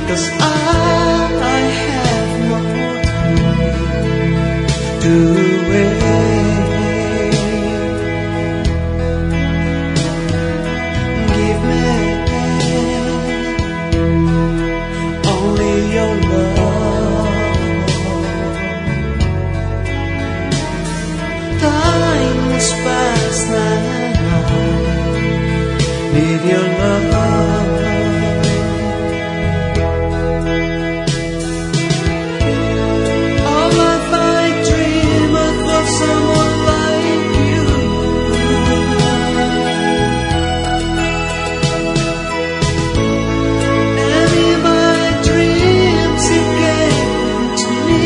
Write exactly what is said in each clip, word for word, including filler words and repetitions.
'cause I have no time to wait. Give me only your love. Time is fast now. Need your love. All of I dream of for someone like you. And in my dreams you came to me.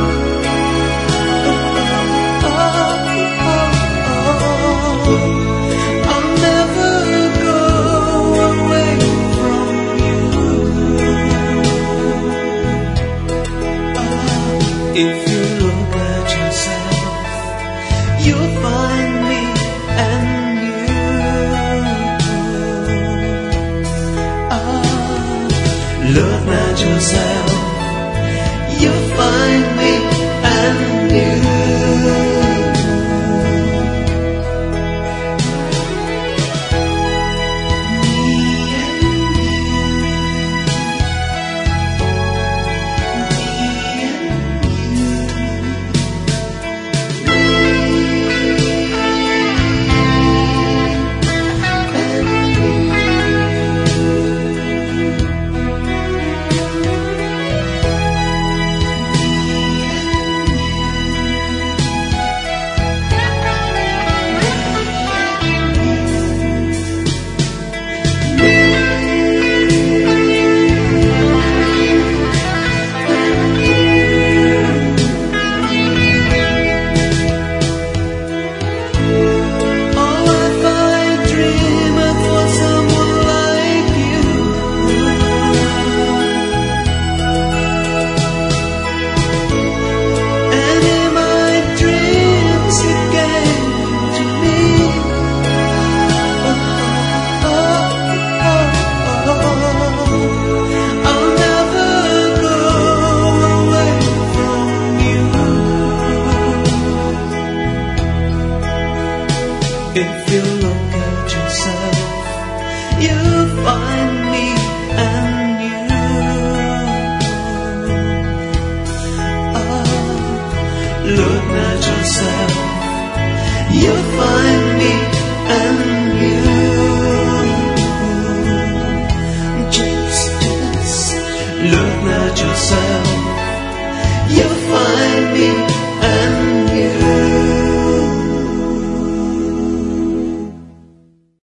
Oh, oh, oh, oh. I'll never go away from you. Oh, if you look at yourself, you'll find me and you. Oh, look at yourself, you'll find me and you. If you look at yourself, you find me and you. Oh, look at yourself, you find me and you. Just, just look at yourself.